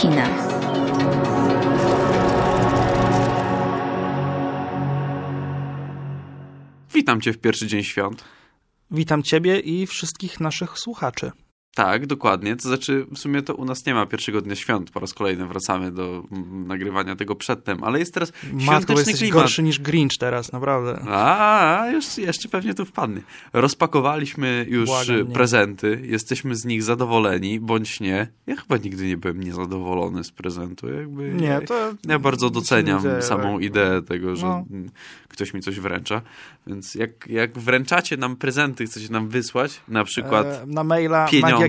kina. Witam Cię w pierwszy dzień świąt. Witam Ciebie i wszystkich naszych słuchaczy. Tak, dokładnie. To znaczy, w sumie to u nas nie ma pierwszego dnia świąt. Po raz kolejny wracamy do nagrywania tego przedtem, ale jest teraz świąteczny bo jesteś klimat. gorszy niż Grinch teraz, naprawdę. Jeszcze pewnie tu wpadnie. Rozpakowaliśmy już prezenty. Jesteśmy z nich zadowoleni, bądź nie. Ja chyba nigdy nie byłem niezadowolony z prezentu. Ja bardzo doceniam samą ideę tego, że ktoś mi coś wręcza. Więc jak wręczacie nam prezenty, chcecie nam wysłać, na przykład na maila pieniądze,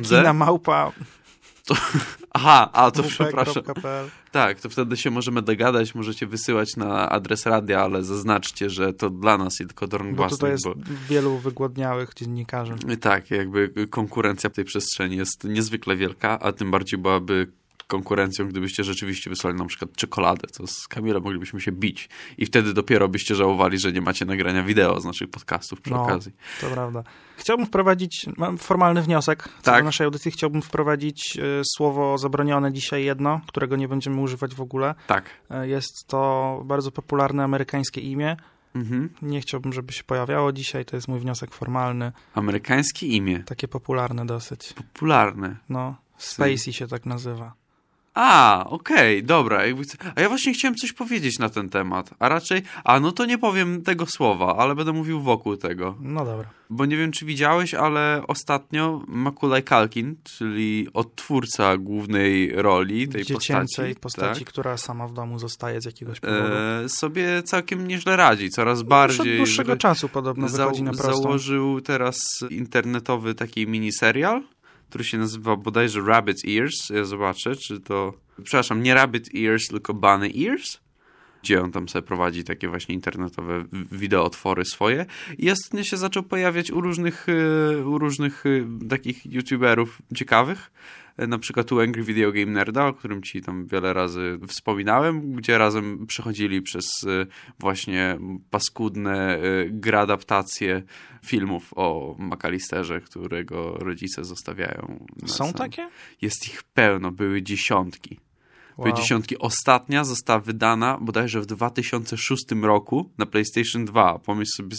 to przepraszam. Tak, to wtedy się możemy dogadać, możecie wysyłać na adres radia, ale zaznaczcie, że to dla nas i tylko Dornbasnik. Bo tutaj jest wielu wygłodniałych dziennikarzy. Tak, jakby konkurencja w tej przestrzeni jest niezwykle wielka, a tym bardziej byłaby konkurencją, gdybyście rzeczywiście wysłali na przykład czekoladę, to z Kamilem moglibyśmy się bić i wtedy dopiero byście żałowali, że nie macie nagrania wideo z naszych podcastów przy okazji. To prawda. Chciałbym wprowadzić, mam formalny wniosek do naszej audycji, chciałbym wprowadzić słowo zabronione dzisiaj jedno, którego nie będziemy używać w ogóle. Tak. Jest to bardzo popularne amerykańskie imię. Mhm. Nie chciałbym, żeby się pojawiało dzisiaj, to jest mój wniosek formalny. Amerykańskie imię? Takie popularne dosyć. Popularne? No, Spacey się tak nazywa. Okej, dobra. A ja właśnie chciałem coś powiedzieć na ten temat. A raczej, no to nie powiem tego słowa, ale będę mówił wokół tego. No dobra. Bo nie wiem, czy widziałeś, ale ostatnio Macaulay Culkin, czyli odtwórca głównej roli tej dziecięcej postaci, która sama w domu zostaje z jakiegoś powodu. Sobie całkiem nieźle radzi. Coraz bardziej. Od dłuższego czasu podobno wychodzi na prostą. Założył teraz internetowy taki miniserial, który się nazywa bodajże Rabbit Ears. Ja zobaczę, czy to... Przepraszam, nie Rabbit Ears, tylko Bunny Ears, gdzie on tam sobie prowadzi takie właśnie internetowe wideotwory swoje. I ostatnio się zaczął pojawiać u różnych takich youtuberów ciekawych. Na przykład u Angry Video Game Nerda, o którym ci tam wiele razy wspominałem, gdzie razem przechodzili przez właśnie paskudne gradaptacje filmów o McAllisterze, którego rodzice zostawiają. Są takie? Jest ich pełno, były dziesiątki. Były dziesiątki. Ostatnia została wydana bodajże w 2006 roku na PlayStation 2. Pomyśl sobie,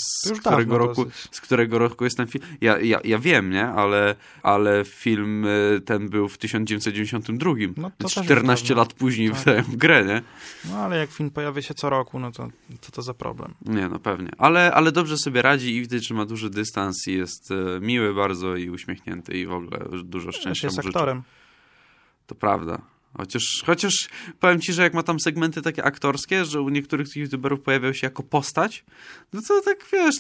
z którego roku jest ten film. Ja wiem, nie? Ale film ten był w 1992. No to 14 lat później wydają grę, nie? No ale jak film pojawia się co roku, no to co to za problem? Nie, no pewnie. Ale dobrze sobie radzi i widać, że ma duży dystans i jest miły bardzo i uśmiechnięty i w ogóle dużo szczęścia. Jest aktorem. To prawda. Chociaż powiem ci, że jak ma tam segmenty takie aktorskie, że u niektórych youtuberów pojawiał się jako postać, no to tak wiesz,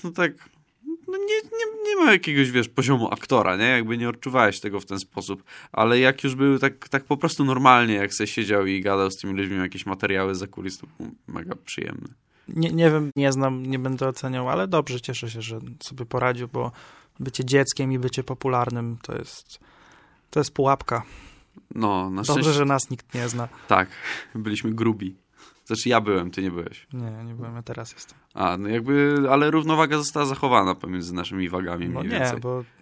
nie ma jakiegoś, poziomu aktora, nie? Jakby nie odczuwałeś tego w ten sposób. Ale jak już był tak po prostu normalnie, jak sobie siedział i gadał z tymi ludźmi jakieś materiały za kulis, to był mega przyjemny. Nie wiem, nie znam, nie będę oceniał, ale dobrze, cieszę się, że sobie poradził, bo bycie dzieckiem i bycie popularnym to jest pułapka. No, na szczęście... Dobrze, że nas nikt nie zna. Tak, byliśmy grubi. Znaczy ja byłem, ty nie byłeś. Nie byłem, ja teraz jestem. Ale równowaga została zachowana pomiędzy naszymi wagami mniej więcej.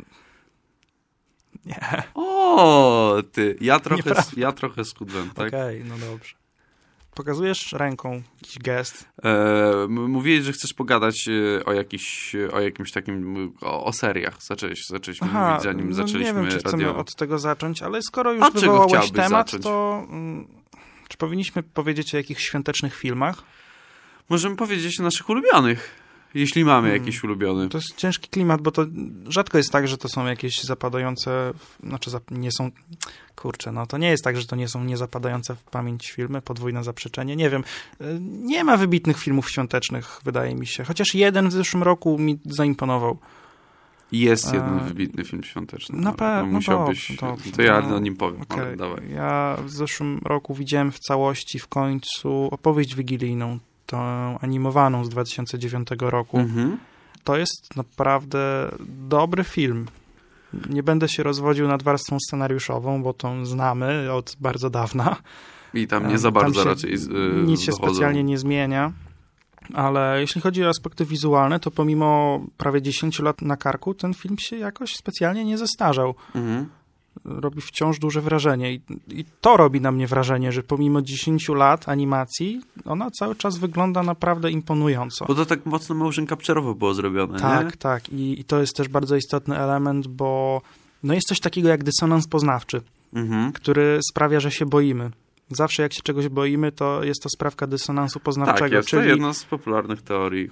Nie. Ty, ja trochę schudłem, tak? Okej, no dobrze. Pokazujesz ręką jakiś gest. Mówiłeś, że chcesz pogadać o jakimś takim, o seriach. Zaczęliśmy mówić, zanim zaczęliśmy nie wiem, czy chcemy radiowo. od tego zacząć, ale skoro już wywołałeś temat, to czy powinniśmy powiedzieć o jakichś świątecznych filmach? Możemy powiedzieć o naszych ulubionych, jeśli mamy jakiś ulubiony. To jest ciężki klimat, bo to rzadko jest tak, że to są jakieś zapadające, nie są, to nie jest tak, że to nie są niezapadające w pamięć filmy, podwójne zaprzeczenie, nie wiem. Nie ma wybitnych filmów świątecznych, wydaje mi się, chociaż jeden w zeszłym roku mi zaimponował. Jest jeden wybitny film świąteczny. Na pewno. Musiałbyś. To ja o nim powiem. Okay. Dawaj. Ja w zeszłym roku widziałem w całości w końcu opowieść wigilijną, tą animowaną z 2009 roku. Mhm. To jest naprawdę dobry film. Nie będę się rozwodził nad warstwą scenariuszową, bo tą znamy od bardzo dawna. I tam nie za bardzo raczej nic się specjalnie nie zmienia. Ale jeśli chodzi o aspekty wizualne, to pomimo prawie 10 lat na karku, ten film się jakoś specjalnie nie zestarzał. Mhm. robi wciąż duże wrażenie. I to robi na mnie wrażenie, że pomimo 10 lat animacji, ona cały czas wygląda naprawdę imponująco. Bo to tak mocno motion capture'owo było zrobione, tak, nie? Tak. I to jest też bardzo istotny element, bo no jest coś takiego jak dysonans poznawczy, który sprawia, że się boimy. Zawsze jak się czegoś boimy, to jest to sprawka dysonansu poznawczego. Tak, jest to jedna z popularnych teorii.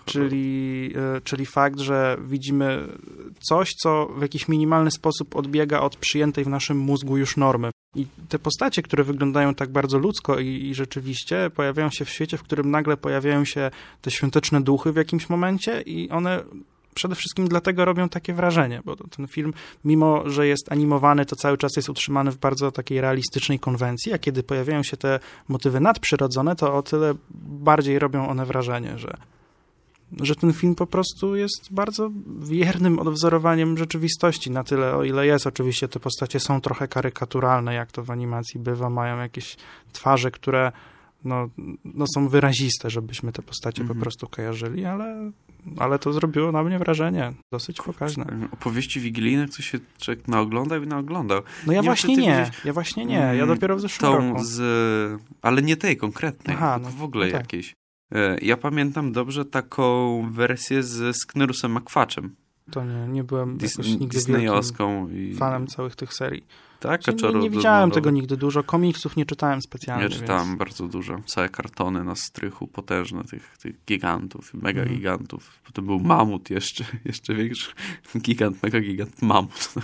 Czyli fakt, że widzimy coś, co w jakiś minimalny sposób odbiega od przyjętej w naszym mózgu już normy. I te postacie, które wyglądają tak bardzo ludzko i rzeczywiście pojawiają się w świecie, w którym nagle pojawiają się te świąteczne duchy w jakimś momencie i one przede wszystkim dlatego robią takie wrażenie, bo ten film, mimo że jest animowany, to cały czas jest utrzymany w bardzo takiej realistycznej konwencji, a kiedy pojawiają się te motywy nadprzyrodzone, to o tyle bardziej robią one wrażenie, że ten film po prostu jest bardzo wiernym odwzorowaniem rzeczywistości, na tyle, o ile jest. Oczywiście te postacie są trochę karykaturalne, jak to w animacji bywa, mają jakieś twarze, które no są wyraziste, żebyśmy te postacie po prostu kojarzyli, ale to zrobiło na mnie wrażenie dosyć pokaźne. Opowieści wigilijne, co się człowiek naoglądał. No ja właśnie nie. Ja dopiero w zeszłym roku. Ale nie tej konkretnej, tylko w ogóle tak. jakiejś. Ja pamiętam dobrze taką wersję z Sknerusem McQuatchem. To nie byłem jakoś nigdy Disneyowską fanem całych tych serii. Tak? Nie widziałem tego nigdy dużo. Komiksów nie czytałem specjalnie. Ja czytałem bardzo dużo. Całe kartony na strychu potężne tych gigantów, mega gigantów. Potem był mamut jeszcze większy. Gigant, mega gigant, mamut.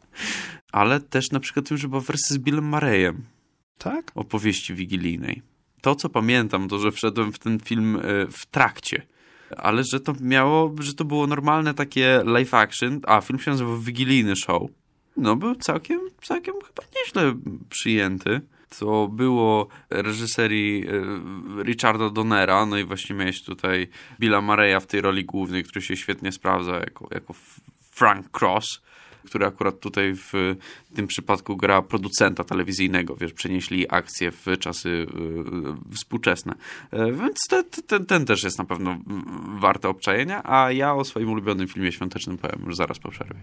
Ale też na przykład już była wersja z Billem Murrayem. Tak? Opowieści wigilijnej. To, co pamiętam, to, że wszedłem w ten film w trakcie. Ale że to było normalne takie live action, a film się nazywał Wigilijny Show. No, był całkiem chyba nieźle przyjęty. To było reżyserii Richarda Donnera, no i właśnie miałeś tutaj Billa Murraya w tej roli głównej, który się świetnie sprawdza jako Frank Cross, który akurat tutaj w tym przypadku gra producenta telewizyjnego, wiesz, przenieśli akcję w czasy współczesne. Więc ten też jest na pewno warte obczajenia, a ja o swoim ulubionym filmie świątecznym powiem już zaraz po przerwie.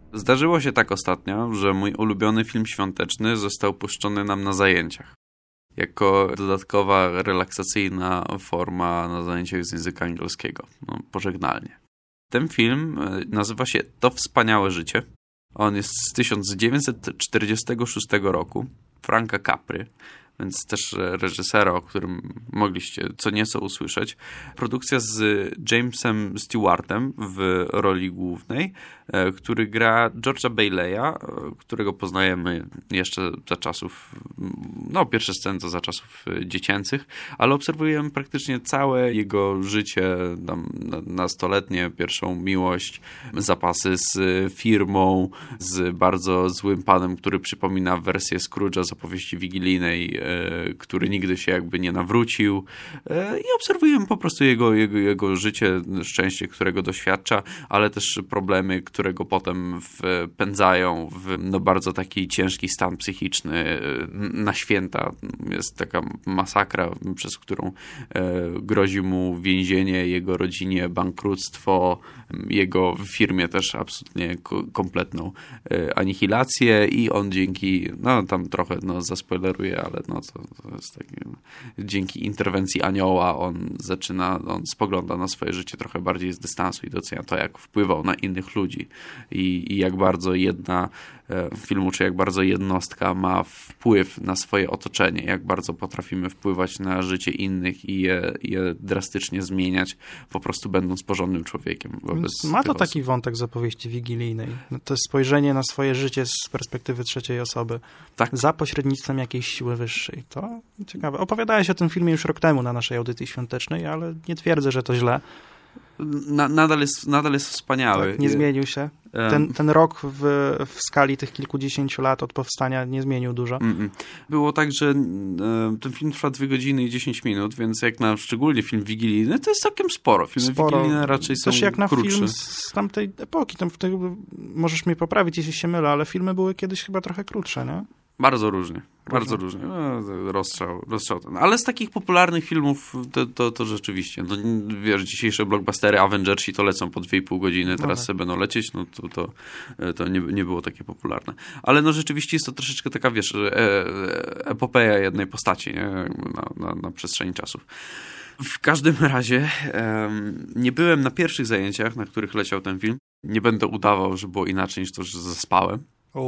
Zdarzyło się tak ostatnio, że mój ulubiony film świąteczny został puszczony nam na zajęciach. Jako dodatkowa, relaksacyjna forma na zajęciach z języka angielskiego. No, pożegnalnie. Ten film nazywa się To wspaniałe życie. On jest z 1946 roku. Franka Capry, więc też reżysera, o którym mogliście co nieco usłyszeć. Produkcja z Jamesem Stewartem w roli głównej, który gra George'a Bailey'a, którego poznajemy jeszcze za czasów, pierwsze sceny to za czasów dziecięcych, ale obserwujemy praktycznie całe jego życie nastoletnie, pierwszą miłość, zapasy z firmą, z bardzo złym panem, który przypomina wersję Scrooge'a z opowieści wigilijnej, który nigdy się jakby nie nawrócił, i obserwujemy po prostu jego życie, szczęście, którego doświadcza, ale też problemy, którego potem wpędzają w bardzo taki ciężki stan psychiczny. Na święta jest taka masakra, przez którą grozi mu więzienie, jego rodzinie bankructwo, jego firmie też absolutnie kompletną anihilację i on dzięki, tam trochę zaspoileruję, ale to jest takie, dzięki interwencji anioła on spogląda na swoje życie trochę bardziej z dystansu i docenia to, jak wpływał na innych ludzi i jak bardzo film uczy, jak bardzo jednostka ma wpływ na swoje otoczenie, jak bardzo potrafimy wpływać na życie innych i je drastycznie zmieniać, po prostu będąc porządnym człowiekiem. Ma to taki wątek z opowieści wigilijnej. To jest spojrzenie na swoje życie z perspektywy trzeciej osoby. Tak. Za pośrednictwem jakiejś siły wyższej. To ciekawe. Opowiadałeś o tym filmie już rok temu na naszej audycji świątecznej, ale nie twierdzę, że to źle. Nadal jest wspaniały. Tak, nie zmienił się. Ten rok w skali tych kilkudziesięciu lat od powstania nie zmienił dużo. Było tak, że ten film trwa 2 godziny i 10 minut, więc jak na szczególnie film wigilijny, to jest całkiem sporo. Filmy wigilijne raczej są też jak na krótsze. film z tamtej epoki. Możesz mnie poprawić, jeśli się mylę, ale filmy były kiedyś chyba trochę krótsze, nie? Bardzo różnie. Rozstrzał. Ale z takich popularnych filmów to rzeczywiście. Wiesz, dzisiejsze blockbustery, Avengersi to lecą po 2,5 godziny, teraz sobie będą lecieć, to nie było takie popularne. Ale rzeczywiście jest to troszeczkę taka, wiesz, epopeja jednej postaci, nie? Na przestrzeni czasów. W każdym razie nie byłem na pierwszych zajęciach, na których leciał ten film. Nie będę udawał, że było inaczej niż to, że zaspałem.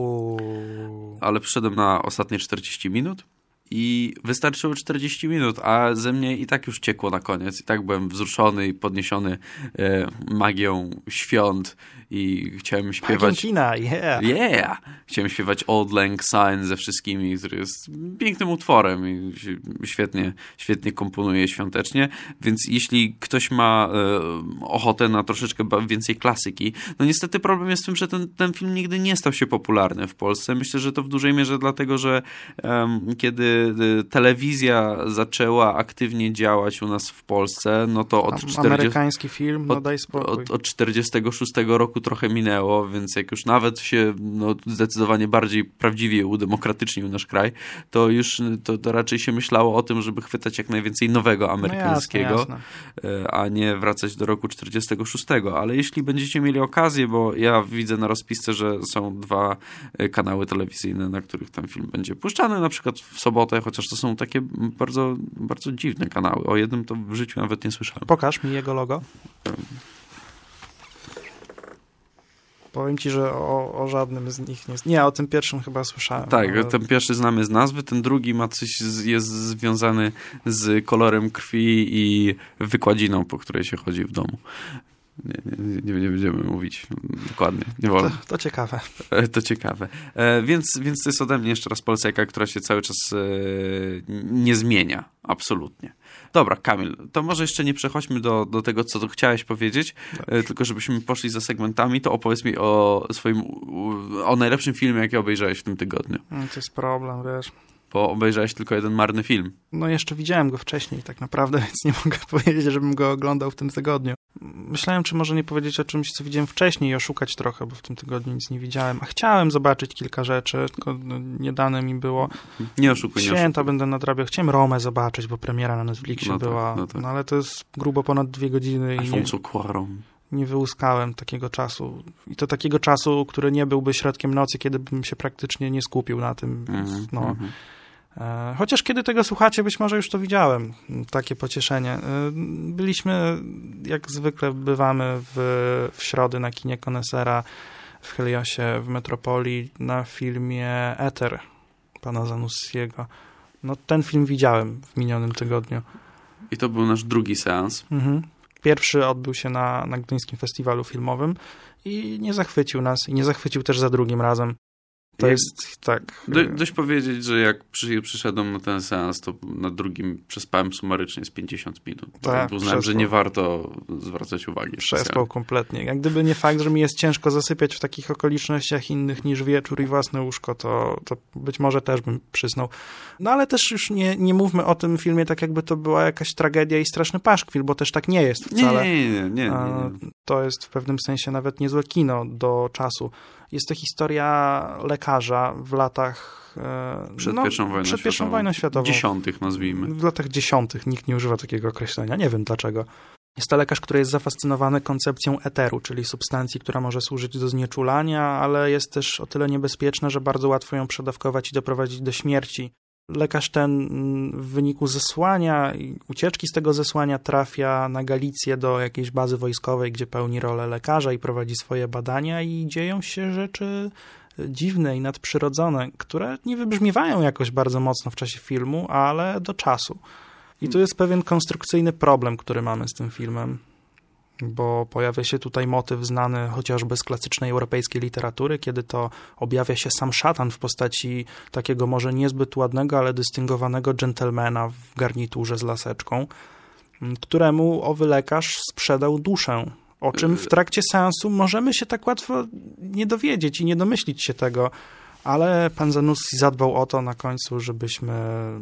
Ale przyszedłem na ostatnie 40 minut i wystarczyło 40 minut, a ze mnie i tak już ciekło na koniec. I tak byłem wzruszony i podniesiony magią świąt i chciałem śpiewać... Argentina, yeah! Chciałem śpiewać Auld Lang Syne ze wszystkimi, który jest pięknym utworem i świetnie komponuje świątecznie, więc jeśli ktoś ma ochotę na troszeczkę więcej klasyki, niestety problem jest w tym, że ten film nigdy nie stał się popularny w Polsce. Myślę, że to w dużej mierze dlatego, że kiedy telewizja zaczęła aktywnie działać u nas w Polsce, to od amerykański film, daj spokój. Od 46 roku trochę minęło, więc jak już nawet się zdecydowanie bardziej prawdziwie udemokratycznił nasz kraj, to już to raczej się myślało o tym, żeby chwytać jak najwięcej nowego amerykańskiego, jasne. A nie wracać do roku 46. Ale jeśli będziecie mieli okazję, bo ja widzę na rozpisce, że są 2 kanały telewizyjne, na których ten film będzie puszczany, na przykład w sobotę, chociaż to są takie bardzo, bardzo dziwne kanały. O jednym to w życiu nawet nie słyszałem. Pokaż mi jego logo. Powiem ci, że o żadnym z nich nie... Nie, o tym pierwszym chyba słyszałem. Tak, ale... ten pierwszy znamy z nazwy, ten drugi ma coś, jest związany z kolorem krwi i wykładziną, po której się chodzi w domu. Nie będziemy mówić dokładnie. Nie wolno. To ciekawe. To ciekawe. Więc to jest ode mnie jeszcze raz Polseka, która się cały czas nie zmienia. Absolutnie. Dobra, Kamil, to może jeszcze nie przechodźmy do tego, co chciałeś powiedzieć, tylko żebyśmy poszli za segmentami, to opowiedz mi o najlepszym filmie, jaki obejrzałeś w tym tygodniu. To jest problem, wiesz. Bo obejrzałeś tylko jeden marny film. Jeszcze widziałem go wcześniej tak naprawdę, więc nie mogę powiedzieć, żebym go oglądał w tym tygodniu. Myślałem, czy może nie powiedzieć o czymś, co widziałem wcześniej i oszukać trochę, bo w tym tygodniu nic nie widziałem. A chciałem zobaczyć kilka rzeczy, tylko nie dane mi było. Nie oszukuj, Święta będę nadrabiał. Chciałem Romę zobaczyć, bo premiera na Netflixie była. Tak. Ale to jest grubo ponad 2 godziny. Alfonso Cuarón. nie wyłuskałem takiego czasu. I to takiego czasu, który nie byłby środkiem nocy, kiedy bym się praktycznie nie skupił na tym. Więc, chociaż kiedy tego słuchacie, być może już to widziałem. Takie pocieszenie. Byliśmy, jak zwykle bywamy w środę na kinie Konesera w Heliosie w Metropolii na filmie Eter pana Zanussiego. No ten film widziałem w minionym tygodniu. I to był nasz drugi seans. Pierwszy odbył się na Gdyńskim Festiwalu Filmowym i nie zachwycił nas i nie zachwycił też za drugim razem. To jest tak... Dość powiedzieć, że jak przyszedłem na ten seans, to na drugim przespałem sumarycznie z 50 minut. Tak, uznałem, że nie warto zwracać uwagi. Przespał kompletnie. Jak gdyby nie fakt, że mi jest ciężko zasypiać w takich okolicznościach innych niż wieczór i własne łóżko, to być może też bym przyznał. No ale też już nie mówmy o tym filmie tak, jakby to była jakaś tragedia i straszny paszkwil, bo też tak nie jest wcale. Nie. To jest w pewnym sensie nawet niezłe kino do czasu. Jest to historia lekarza w latach... Przed pierwszą wojną światową. 10, nazwijmy. W latach 10. Nikt nie używa takiego określenia. Nie wiem dlaczego. Jest to lekarz, który jest zafascynowany koncepcją eteru, czyli substancji, która może służyć do znieczulania, ale jest też o tyle niebezpieczna, że bardzo łatwo ją przedawkować i doprowadzić do śmierci. Lekarz ten w wyniku zesłania i ucieczki z tego zesłania trafia na Galicję do jakiejś bazy wojskowej, gdzie pełni rolę lekarza i prowadzi swoje badania i dzieją się rzeczy dziwne i nadprzyrodzone, które nie wybrzmiewają jakoś bardzo mocno w czasie filmu, ale do czasu. I tu jest pewien konstrukcyjny problem, który mamy z tym filmem, bo pojawia się tutaj motyw znany chociażby z klasycznej europejskiej literatury, kiedy to objawia się sam szatan w postaci takiego może niezbyt ładnego, ale dystyngowanego dżentelmena w garniturze z laseczką, któremu owy lekarz sprzedał duszę, o czym w trakcie seansu możemy się tak łatwo nie dowiedzieć i nie domyślić się tego, ale pan Zanussi zadbał o to na końcu, żebyśmy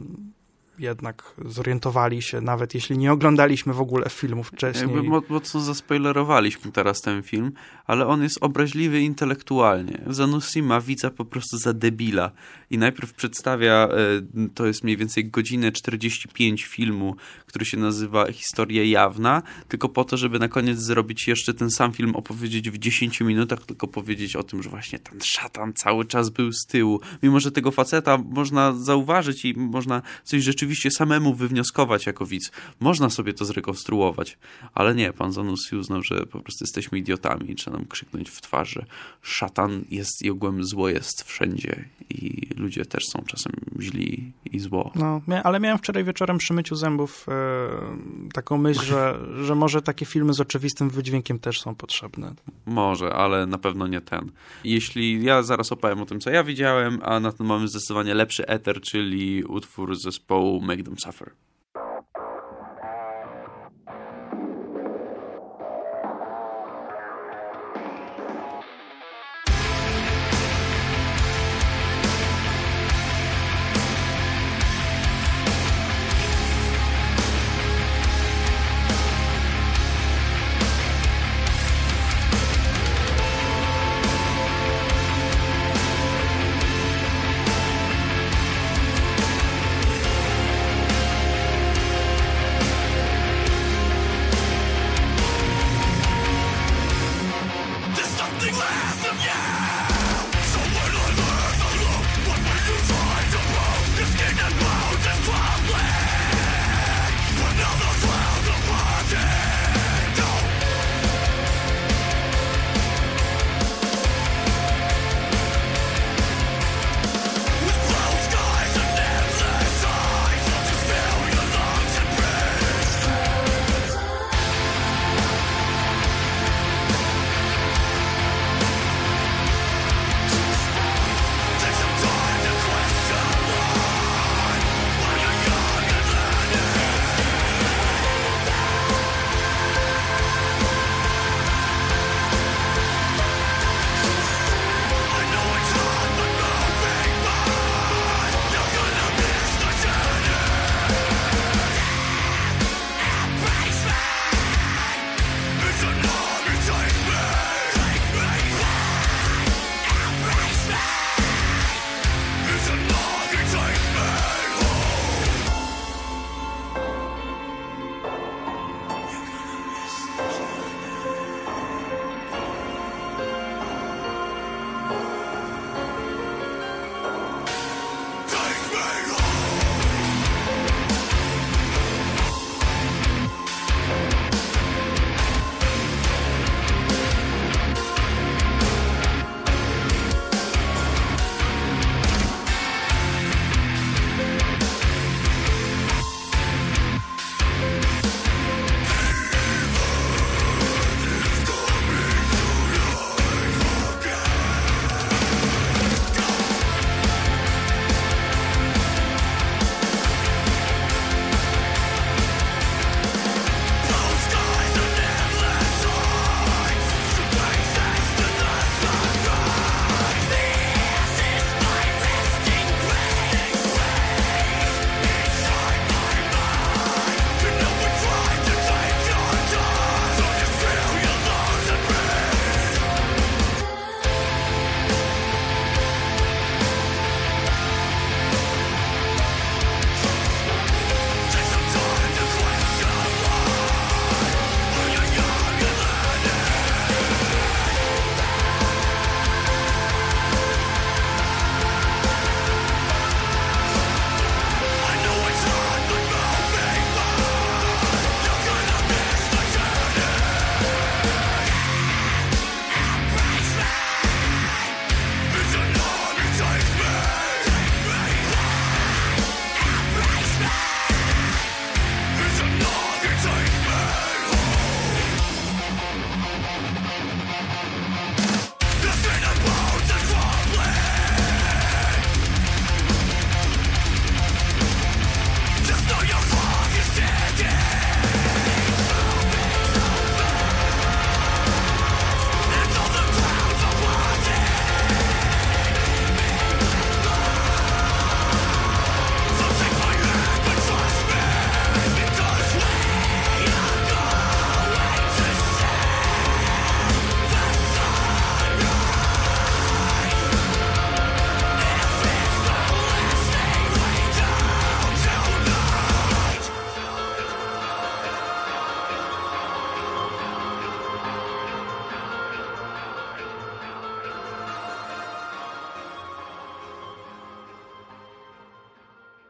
jednak zorientowali się, nawet jeśli nie oglądaliśmy w ogóle filmów wcześniej. Jakby mocno zaspoilerowaliśmy teraz ten film, ale on jest obraźliwy intelektualnie. Zanussi ma widza po prostu za debila i najpierw przedstawia, to jest mniej więcej godzinę 45 filmu, który się nazywa Historia Jawna, tylko po to, żeby na koniec zrobić jeszcze ten sam film, opowiedzieć w 10 minutach, tylko powiedzieć o tym, że właśnie ten szatan cały czas był z tyłu. Mimo że tego faceta można zauważyć i można coś rzeczywiście samemu wywnioskować jako widz. Można sobie to zrekonstruować, ale nie, pan Zanussi uznał, że po prostu jesteśmy idiotami i trzeba nam krzyknąć w twarz, że szatan jest i ogółem zło jest wszędzie i ludzie też są czasem źli i zło. No, ale miałem wczoraj wieczorem przy myciu zębów taką myśl, że może takie filmy z oczywistym wydźwiękiem też są potrzebne. Może, ale na pewno nie ten. Jeśli ja zaraz opowiem o tym, co ja widziałem, a na tym mamy zdecydowanie lepszy eter, czyli utwór zespołu Make Them Suffer.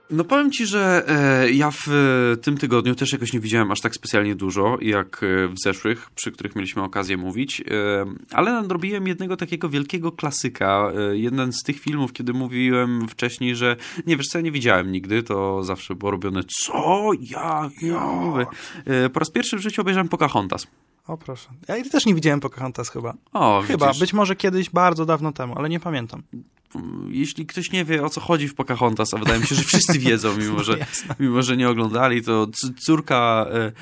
No powiem ci, że ja w tym tygodniu też jakoś nie widziałem aż tak specjalnie dużo, jak w zeszłych, przy których mieliśmy okazję mówić, ale nadrobiłem jednego takiego wielkiego klasyka. Jeden z tych filmów, kiedy mówiłem wcześniej, że nie wiesz co, ja nie widziałem nigdy, to zawsze było robione co? Ja nie mówię. Po raz pierwszy w życiu obejrzałem Pocahontas. O proszę. Ja też nie widziałem Pocahontas chyba. O, chyba, widzisz. być może kiedyś, bardzo dawno temu, ale nie pamiętam. Jeśli ktoś nie wie, o co chodzi w Pocahontas, a wydaje mi się, że wszyscy wiedzą, mimo że nie oglądali, to córka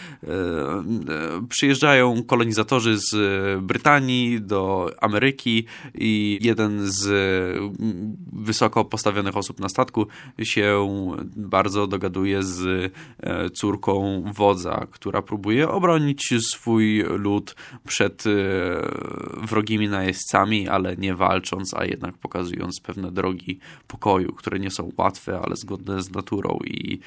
przyjeżdżają kolonizatorzy z Brytanii do Ameryki i jeden z wysoko postawionych osób na statku się bardzo dogaduje z córką wodza, która próbuje obronić swój lud przed wrogimi najeźdźcami, ale nie walcząc, a jednak pokazując pewne drogi pokoju, które nie są łatwe, ale zgodne z naturą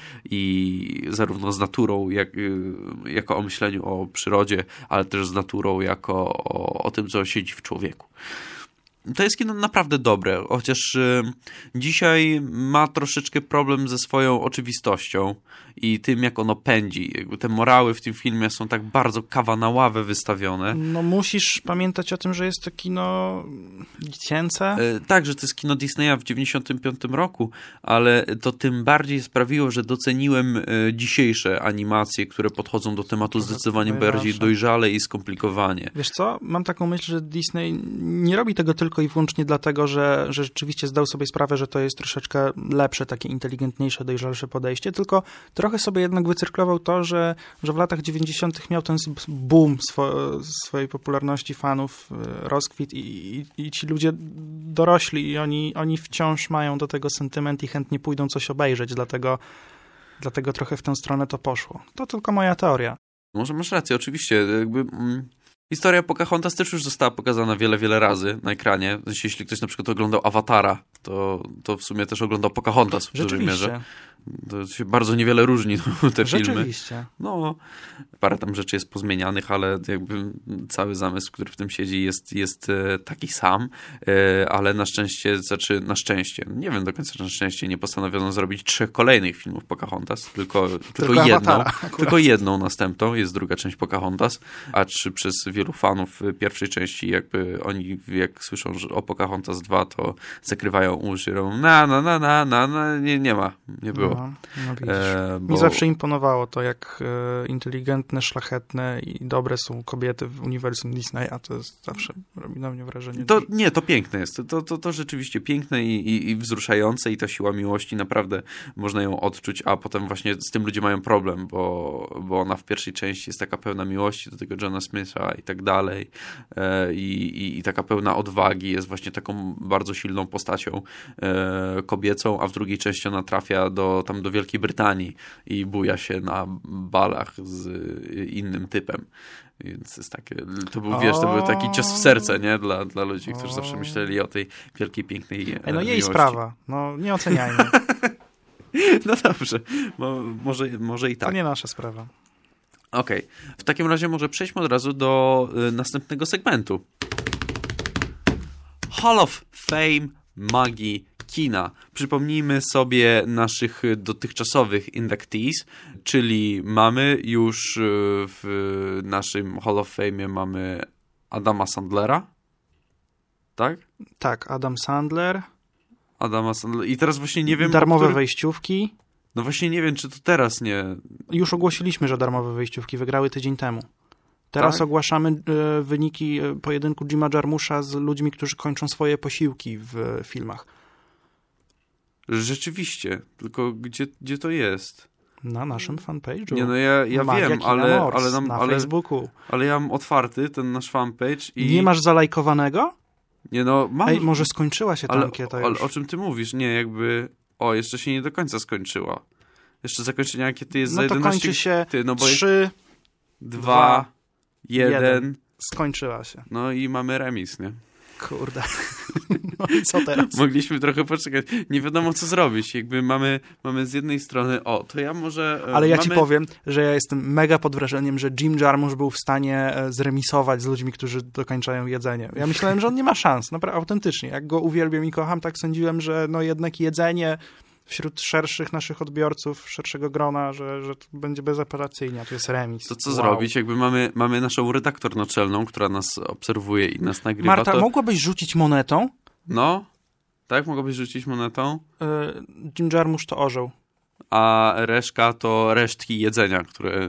i zarówno z naturą jako o myśleniu o przyrodzie, ale też z naturą jako o tym, co siedzi w człowieku. To jest kino naprawdę dobre, chociaż dzisiaj ma troszeczkę problem ze swoją oczywistością i tym, jak ono pędzi. Jakby te morały w tym filmie są tak bardzo kawa na ławę wystawione. No musisz pamiętać o tym, że jest to kino dziecięce. Tak, że to jest kino Disneya w 95 roku, ale to tym bardziej sprawiło, że doceniłem dzisiejsze animacje, które podchodzą do tematu zdecydowanie bardziej dojrzale i skomplikowanie. Wiesz co? Mam taką myśl, że Disney nie robi tego tylko i wyłącznie dlatego, że rzeczywiście zdał sobie sprawę, że to jest troszeczkę lepsze, takie inteligentniejsze, dojrzalsze podejście, tylko trochę sobie jednak wycyrklował to, że w latach 90. miał ten boom swojej popularności fanów, rozkwit i ci ludzie dorośli i oni wciąż mają do tego sentyment i chętnie pójdą coś obejrzeć, dlatego trochę w tę stronę to poszło. To tylko moja teoria. Może masz rację, oczywiście. Jakby historia Pocahontas też już została pokazana wiele, wiele razy na ekranie. Znaczy, jeśli ktoś na przykład oglądał Awatara, to w sumie też oglądał Pocahontas w dużej mierze. To się bardzo niewiele różni te filmy. Rzeczywiście. No, parę tam rzeczy jest pozmienianych, ale jakby cały zamysł, który w tym siedzi jest taki sam, ale na szczęście, nie wiem do końca, czy na szczęście nie postanowiono zrobić 3 kolejnych filmów Pocahontas, tylko jedną następną, jest druga część Pocahontas, a czy przez wielu fanów pierwszej części jakby oni jak słyszą że o Pocahontas 2, to zakrywają uszy, nie było. No widzisz. Mi zawsze imponowało to, jak inteligentne, szlachetne i dobre są kobiety w uniwersum Disneya, to zawsze robi na mnie wrażenie. To piękne jest. To rzeczywiście piękne i wzruszające i ta siła miłości naprawdę można ją odczuć, a potem właśnie z tym ludzie mają problem, bo ona w pierwszej części jest taka pełna miłości do tego Johna Smitha i tak dalej i taka pełna odwagi, jest właśnie taką bardzo silną postacią kobiecą, a w drugiej części ona trafia do Wielkiej Brytanii i buja się na balach z innym typem. Więc jest takie, to był taki cios w serce, nie? Dla ludzi, którzy zawsze myśleli o tej wielkiej, pięknej no jej miłości. sprawa. No nie oceniajmy. No dobrze. Może i tak. To nie nasza sprawa. Okej. W takim razie może przejdźmy od razu do następnego segmentu. Hall of Fame magii kina. Przypomnijmy sobie naszych dotychczasowych inductees, czyli mamy już w naszym Hall of Fame'ie mamy Adama Sandlera, tak? Tak, Adam Sandler. I teraz właśnie nie wiem... Darmowe wejściówki. No właśnie nie wiem, czy to teraz nie... Już ogłosiliśmy, że darmowe wejściówki wygrały tydzień temu. Teraz tak? Ogłaszamy wyniki pojedynku Jima Jarmusza z ludźmi, którzy kończą swoje posiłki w filmach. Rzeczywiście, tylko gdzie to jest? Na naszym fanpage'u. Nie, no ja wiem, na Facebooku. Ale ja mam otwarty ten nasz fanpage i... Nie masz zalajkowanego? Nie, no mam. Ej, może skończyła się ta ankieta już. Ale o czym ty mówisz? Nie, jakby... jeszcze się nie do końca skończyła. Jeszcze zakończenie ankiety jest za 11... No to kończy się 3, 2, 1. Skończyła się. No i mamy remis, nie? Kurde. No i co teraz? Mogliśmy trochę poczekać. Nie wiadomo, co zrobić. Jakby mamy z jednej strony... to ja może... Ale ja ci powiem, że ja jestem mega pod wrażeniem, że Jim Jarmusch był w stanie zremisować z ludźmi, którzy dokończają jedzenie. Ja myślałem, że on nie ma szans. Naprawdę, autentycznie. Jak go uwielbiam i kocham, tak sądziłem, że no jednak jedzenie wśród szerszych naszych odbiorców, szerszego grona, że to będzie bezapelacyjnie, a tu jest remis. To co zrobić? Jakby mamy naszą redaktor naczelną, która nas obserwuje i nas nagrywa. Marta, mogłabyś rzucić monetą? No, tak? Mogłabyś rzucić monetą? Jim Jarmusch to orzeł. A reszka to resztki jedzenia, które...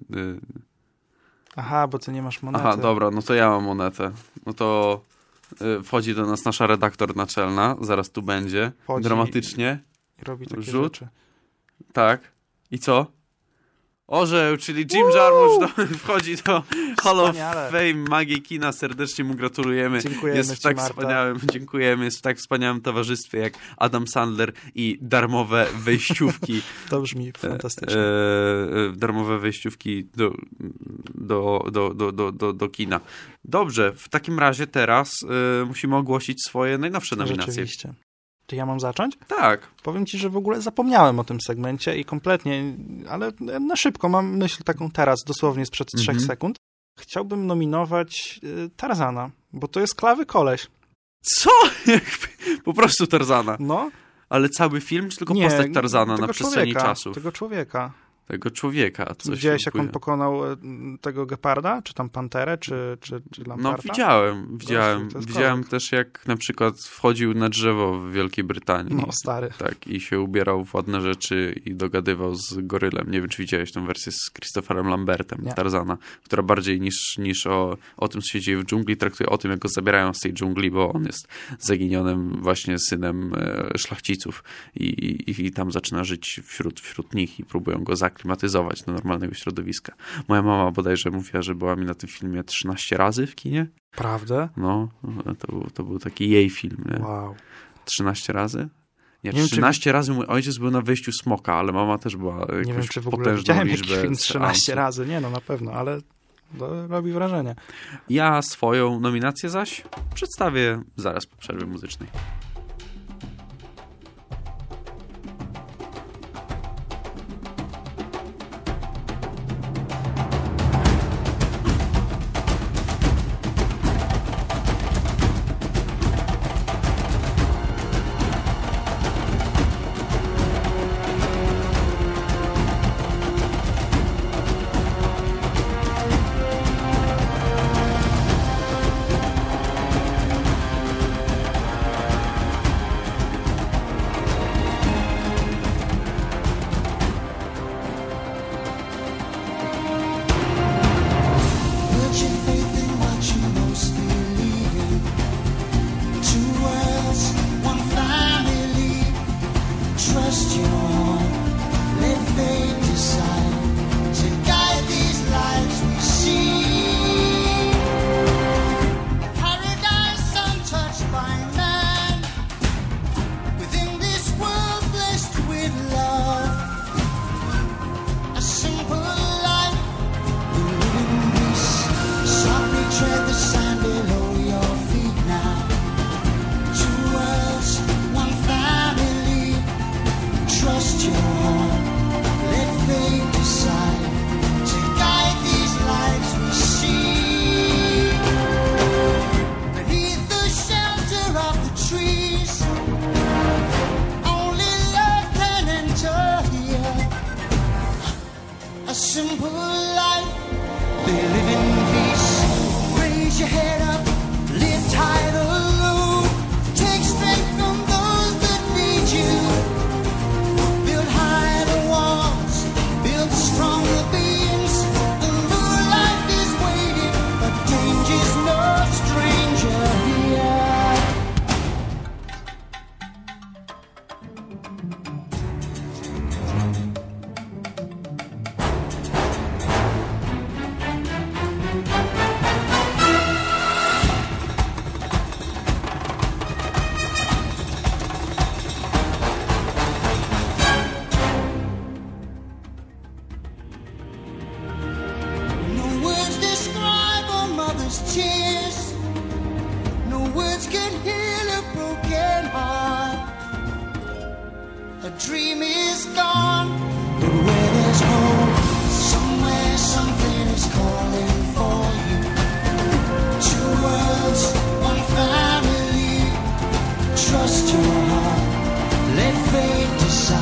Aha, bo ty nie masz monety. Aha, dobra, no to ja mam monetę. No to wchodzi do nas nasza redaktor naczelna, zaraz tu będzie, Wchodzi dramatycznie. I robi takie Rzut. rzeczy. Tak. I co? Orzeł, czyli Jim Jarmusch wchodzi do Hall of Fame magii kina. Serdecznie mu gratulujemy. Dziękujemy jest w ci, tak Marta. wspaniałym, dziękujemy, jest w tak wspaniałym towarzystwie jak Adam Sandler i darmowe wejściówki. To brzmi fantastycznie. Darmowe wejściówki do kina. Dobrze, w takim razie teraz musimy ogłosić swoje najnowsze nominacje. Rzeczywiście. Czy ja mam zacząć? Tak. Powiem ci, że w ogóle zapomniałem o tym segmencie i kompletnie, ale na szybko mam myśl taką teraz, dosłownie sprzed 3 sekund. Chciałbym nominować Tarzana, bo to jest klawy koleś. Co? Po prostu Tarzana. No. Ale cały film, czy tylko postać Tarzana na przestrzeni czasów? Tego człowieka. Co widziałeś, jak on pokonał tego geparda? Czy tam panterę? Czy lamparta? No widziałem też, jak na przykład wchodził na drzewo w Wielkiej Brytanii. No, stary. Tak, i się ubierał w ładne rzeczy i dogadywał z gorylem. Nie wiem, czy widziałeś tę wersję z Christopherem Lambertem, Tarzana, która bardziej niż o tym, co się dzieje w dżungli, traktuje o tym, jak go zabierają z tej dżungli, bo on jest zaginionym właśnie synem szlachciców i tam zaczyna żyć wśród nich i próbują go zaklimatyzować do normalnego środowiska. Moja mama bodajże mówiła, że była mi na tym filmie 13 razy w kinie. Prawda? No, to był taki jej film. Nie? Wow. 13 razy? Nie 13 razy mój ojciec był na wejściu smoka, ale mama też była nie wiem, czy w ogóle potężną widziałem liczbę film 13 razy. Nie, no na pewno, ale to robi wrażenie. Ja swoją nominację zaś przedstawię zaraz po przerwie muzycznej. Trust your heart, let fate decide.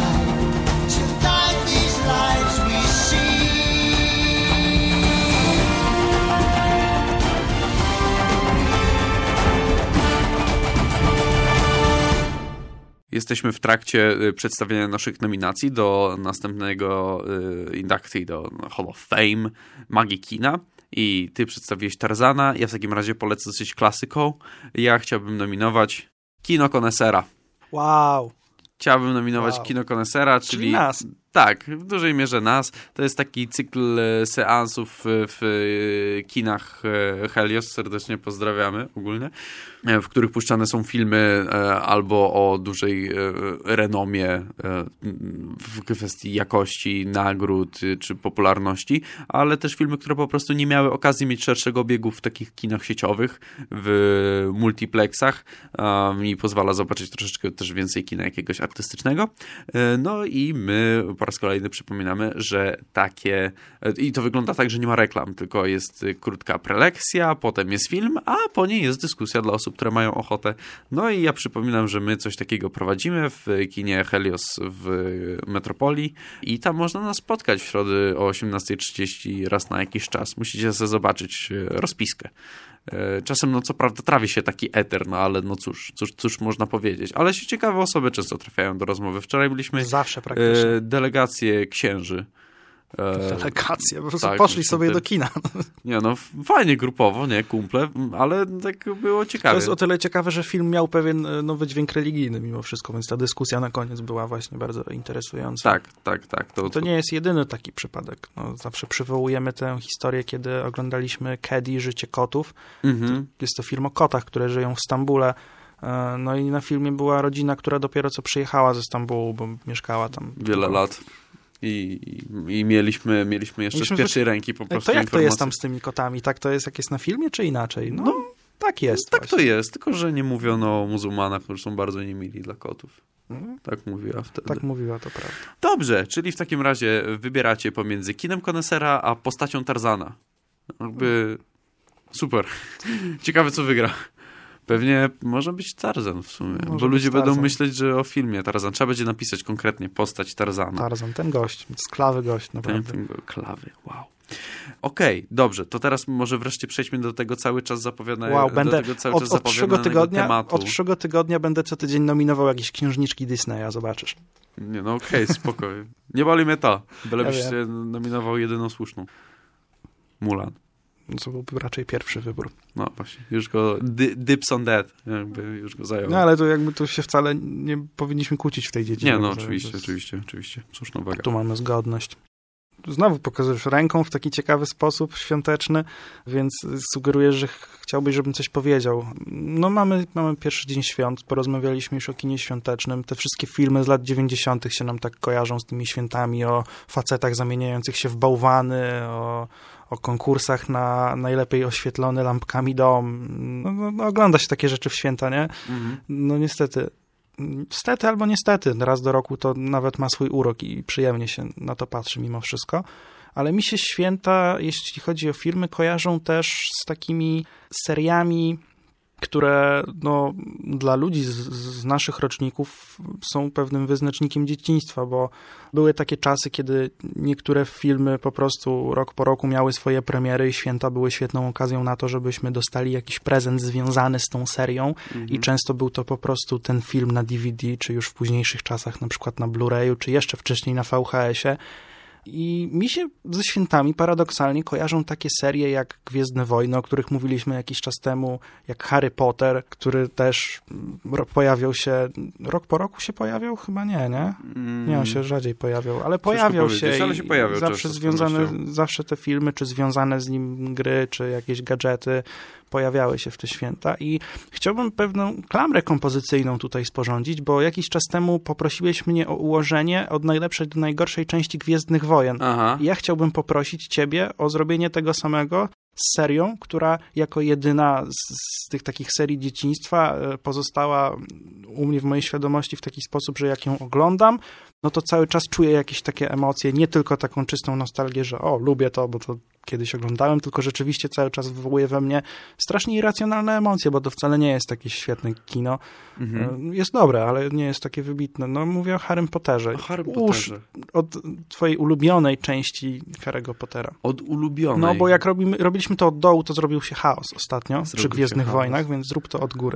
Jesteśmy w trakcie przedstawiania naszych nominacji do następnego inductee do Hall of Fame magii kina. I ty przedstawiłeś Tarzana. Ja w takim razie polecę coś klasyką. Ja chciałbym nominować Kino Konesera. Wow. Chciałbym nominować Kino Konesera, czyli nas. Tak, w dużej mierze nas. To jest taki cykl seansów w kinach Helios, serdecznie pozdrawiamy ogólnie, w których puszczane są filmy albo o dużej renomie w kwestii jakości, nagród czy popularności, ale też filmy, które po prostu nie miały okazji mieć szerszego biegu w takich kinach sieciowych, w multiplexach i pozwala zobaczyć troszeczkę też więcej kina jakiegoś artystycznego. No i my po raz kolejny przypominamy, że takie... I to wygląda tak, że nie ma reklam, tylko jest krótka prelekcja, potem jest film, a po niej jest dyskusja dla osób, które mają ochotę. No i ja przypominam, że my coś takiego prowadzimy w kinie Helios w Metropolii i tam można nas spotkać w środę o 18:30 raz na jakiś czas. Musicie sobie zobaczyć rozpiskę. Czasem, no co prawda, trawi się taki eter, no ale no cóż można powiedzieć. Ale się ciekawe osoby często trafiają do rozmowy. Wczoraj byliśmy zawsze praktycznie delegacje księży. Delegacje, po prostu tak, poszli sobie do kina. Nie no, fajnie grupowo, nie, kumple, ale tak było ciekawe. To jest o tyle ciekawe, że film miał pewien wydźwięk religijny mimo wszystko, więc ta dyskusja na koniec była właśnie bardzo interesująca. Tak. To nie jest jedyny taki przypadek. No, zawsze przywołujemy tę historię, kiedy oglądaliśmy Kedi, Życie kotów. Jest to film o kotach, które żyją w Stambule. No i na filmie była rodzina, która dopiero co przyjechała ze Stambułu, bo mieszkała tam wiele lat. I mieliśmy jeszcze z pierwszej ręki po prostu to jak informacje. To jest tam z tymi kotami? Tak to jest jak jest na filmie, czy inaczej? No tak jest. Tak właśnie. To jest, tylko że nie mówiono o muzułmanach, którzy są bardzo niemili dla kotów. Tak mówiła wtedy. Tak mówiła, to prawda. Dobrze, czyli w takim razie wybieracie pomiędzy kinem Konesera a postacią Tarzana. Jakby super. Ciekawe, co wygra. Pewnie może być Tarzan w sumie, bo ludzie będą myśleć, że o filmie Tarzan. Trzeba będzie napisać konkretnie postać Tarzana. Tarzan, ten gość, sklawy gość, naprawdę. Klawy, wow. Okej, dobrze, to teraz może wreszcie przejdźmy do tego cały czas zapowiadanego tematu. Od przyszłego tygodnia będę co tydzień nominował jakieś księżniczki Disneya, zobaczysz. Nie, no okej, spokojnie. Nie boli mnie to, bylebyś się nominował jedyną słuszną. Mulan. To byłby raczej pierwszy wybór. No właśnie, już go dips on that, jakby już go zajął. No ale to jakby tu się wcale nie powinniśmy kłócić w tej dziedzinie. Nie, no oczywiście. Słuszna uwaga. Tu mamy zgodność. Znowu pokazujesz ręką w taki ciekawy sposób świąteczny, więc sugerujesz, że chciałbyś, żebym coś powiedział. No mamy pierwszy dzień świąt, porozmawialiśmy już o kinie świątecznym. Te wszystkie filmy z lat 90. się nam tak kojarzą z tymi świętami, o facetach zamieniających się w bałwany, o konkursach na najlepiej oświetlony lampkami dom. No, ogląda się takie rzeczy w święta, nie? No niestety albo niestety, raz do roku to nawet ma swój urok i przyjemnie się na to patrzy mimo wszystko. Ale mi się święta, jeśli chodzi o filmy, kojarzą też z takimi seriami, które dla ludzi z naszych roczników są pewnym wyznacznikiem dzieciństwa, bo były takie czasy, kiedy niektóre filmy po prostu rok po roku miały swoje premiery i święta były świetną okazją na to, żebyśmy dostali jakiś prezent związany z tą serią i często był to po prostu ten film na DVD, czy już w późniejszych czasach na przykład na Blu-rayu, czy jeszcze wcześniej na VHS-ie. I mi się ze świętami paradoksalnie kojarzą takie serie jak Gwiezdne Wojny, o których mówiliśmy jakiś czas temu, jak Harry Potter, który też pojawiał się, rok po roku się pojawiał? Chyba nie? Nie, on się rzadziej pojawiał, ale pojawiał się i zawsze zawsze te filmy, czy związane z nim gry, czy jakieś gadżety pojawiały się w te święta i chciałbym pewną klamrę kompozycyjną tutaj sporządzić, bo jakiś czas temu poprosiłeś mnie o ułożenie od najlepszej do najgorszej części Gwiezdnych Wojen. Aha. I ja chciałbym poprosić ciebie o zrobienie tego samego z serią, która jako jedyna z tych takich serii dzieciństwa pozostała u mnie w mojej świadomości w taki sposób, że jak ją oglądam, no to cały czas czuję jakieś takie emocje, nie tylko taką czystą nostalgię, że lubię to, bo to kiedyś oglądałem, tylko rzeczywiście cały czas wywołuje we mnie strasznie irracjonalne emocje, bo to wcale nie jest takie świetne kino. Jest dobre, ale nie jest takie wybitne. No mówię o Harrym Potterze. Już od twojej ulubionej części Harry'ego Pottera. Od ulubionej? No bo jak robiliśmy to od dołu, to zrobił się chaos ostatnio przy Gwiezdnych Wojnach, więc zrób to od góry.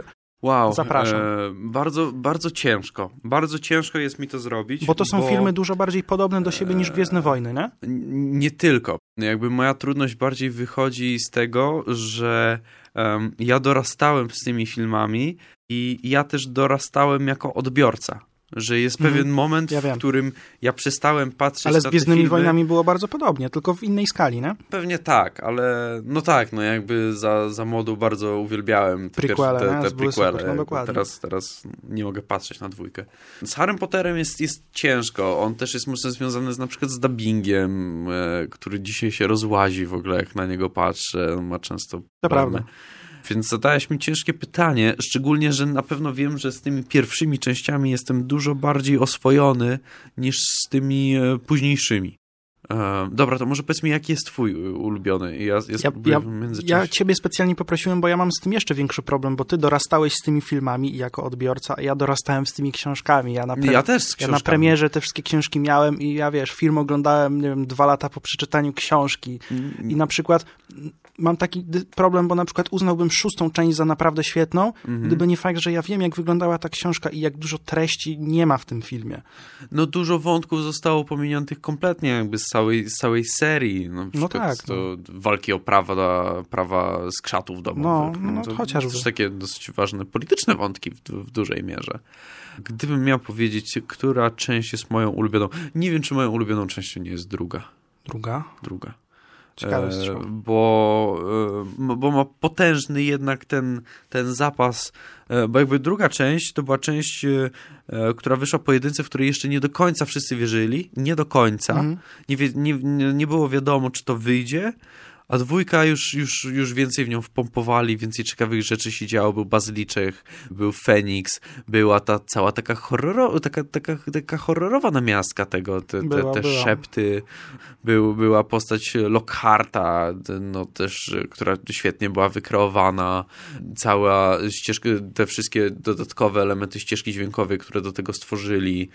Wow, Zapraszam. Bardzo, bardzo ciężko. Bardzo ciężko jest mi to zrobić. Bo to są filmy dużo bardziej podobne do siebie niż Gwiezdne Wojny, nie? Nie tylko. Jakby moja trudność bardziej wychodzi z tego, że ja dorastałem z tymi filmami i ja też dorastałem jako odbiorca. Że jest pewien moment, w którym ja przestałem patrzeć ale na z te Gwiezdnymi filmy. Wojnami było bardzo podobnie, tylko w innej skali, nie? Pewnie tak, ale no jakby za młodu bardzo uwielbiałem te prequele. No dokładnie. Teraz nie mogę patrzeć na dwójkę. Z Harrym Potterem jest ciężko. On też jest mocno związany na przykład z dubbingiem, który dzisiaj się rozłazi w ogóle, jak na niego patrzę. On ma często To prawda. Więc zadałeś mi ciężkie pytanie, szczególnie, że na pewno wiem, że z tymi pierwszymi częściami jestem dużo bardziej oswojony niż z tymi późniejszymi. Dobra, to może powiedz mi, jaki jest twój ulubiony? Ja ciebie specjalnie poprosiłem, bo ja mam z tym jeszcze większy problem, bo ty dorastałeś z tymi filmami jako odbiorca, a ja dorastałem z tymi książkami. Ja też z książkami. Ja na premierze te wszystkie książki miałem i ja, film oglądałem, nie wiem, 2 lata po przeczytaniu książki. I na przykład mam taki problem, bo na przykład uznałbym 6. część za naprawdę świetną, gdyby nie fakt, że ja wiem, jak wyglądała ta książka i jak dużo treści nie ma w tym filmie. No dużo wątków zostało pominiętych kompletnie jakby z całej serii. No tak. To walki o prawa skrzatów domowych. To chociażby. To też takie dosyć ważne polityczne wątki w dużej mierze. Gdybym miał powiedzieć, która część jest moją ulubioną. Nie wiem, czy moją ulubioną częścią nie jest druga. Druga. Ciekawe strzał. Bo ma potężny jednak ten zapas, bo jakby druga część to była część, która wyszła po jedynce, w której jeszcze nie do końca wszyscy wierzyli, nie do końca, nie było wiadomo, czy to wyjdzie, a dwójka już więcej w nią wpompowali, więcej ciekawych rzeczy się działo. Był Bazyliczek, był Feniks, była ta cała taka horrorowa namiastka tego, te szepty. Była postać Lockharta, no też, która świetnie była wykreowana. Cała ścieżka, te wszystkie dodatkowe elementy ścieżki dźwiękowej, które do tego stworzyli.